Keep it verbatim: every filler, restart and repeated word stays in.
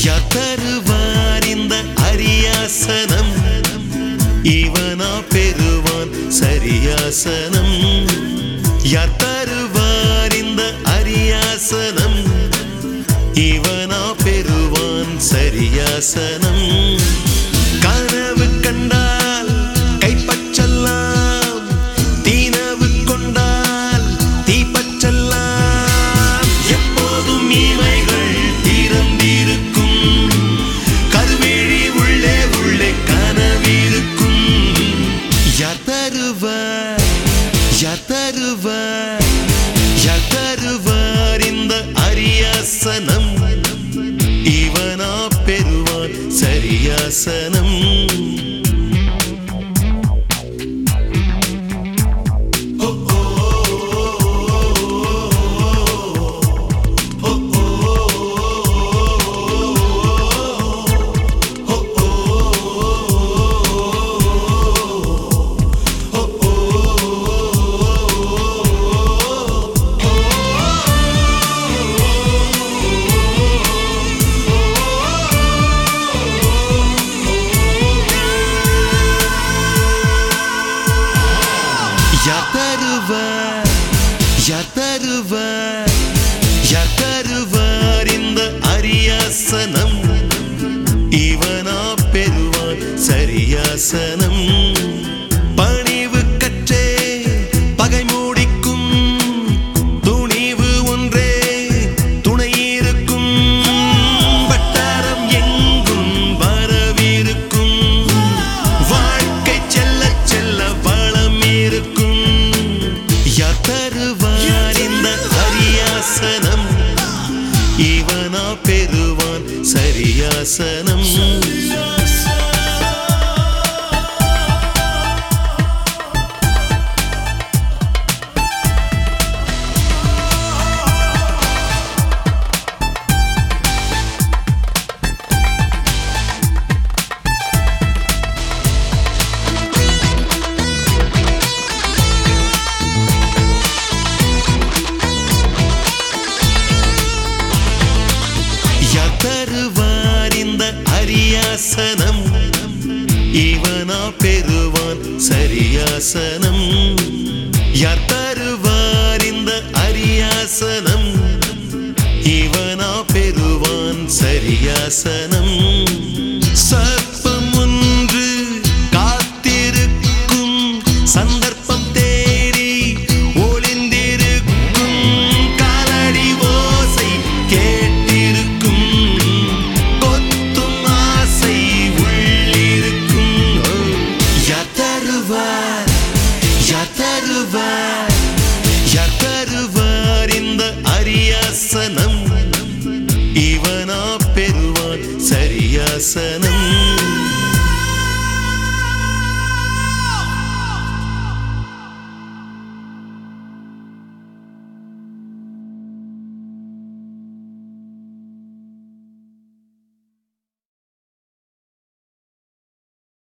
யார் தருவார் இந்த அரியாசனம் இவனா பெறுவான் சரியாசனம் யார் தருவார் இந்த அரியாசனம் இவனா பெறுவான் சரியாசனம் கனவு கண்டால் கைப்பற்றலாம் தீனவு கொண்டால் தீப்பற்றலாம் எப்போதும் இமைகள் திறந்திருக்கும் கருவிழி உள்ளே உள்ளே கனவிருக்கும் யார் தருவார் யார் தருவார் யார் தருவார் இந்த அரியாசனம் இவனா பெறுவான் சரியாசனம் யார் தருவார் யார் தருவார் யார் தருவார் இந்த அரியாசனம் இவனா பெறுவான் சரியாசனம் பணிவு கற்றே பகை மூடிக்கும் துணிவு ஒன்றே துணை இருக்கும் வட்டாரம் எங்கும் வரவிருக்கும் வாழ்க்கை செல்ல செல்ல வளம் இருக்கும் யார் தருவார் இந்த அரியாசனம் இவனா பெறுவான் சரியாசனம் யார் தருவார் இந்த அரியாசனம் இவனா பெறுவான் சரியாசனம் யார் தருவார் இந்த அரியாசனம் இவனா பெறுவான் சரியாசனம்